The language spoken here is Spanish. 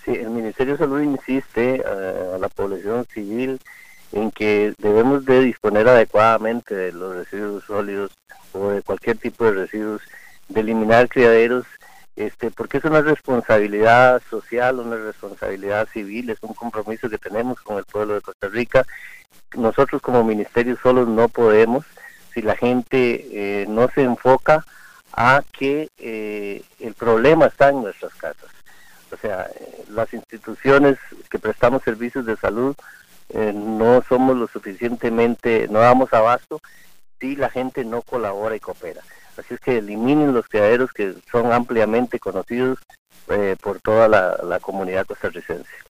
Sí, el Ministerio de Salud insiste a la población civil en que debemos de disponer adecuadamente de los residuos sólidos o de cualquier tipo de residuos, de eliminar criaderos, porque es una responsabilidad social, una responsabilidad civil, es un compromiso que tenemos con el pueblo de Costa Rica. Nosotros como ministerio solos no podemos, si la gente no se enfoca a que el problema está en nuestras casas. O sea, las instituciones que prestamos servicios de salud no somos lo suficientemente, no damos abasto si la gente no colabora y coopera. Así es que eliminen los criaderos que son ampliamente conocidos por toda la comunidad costarricense.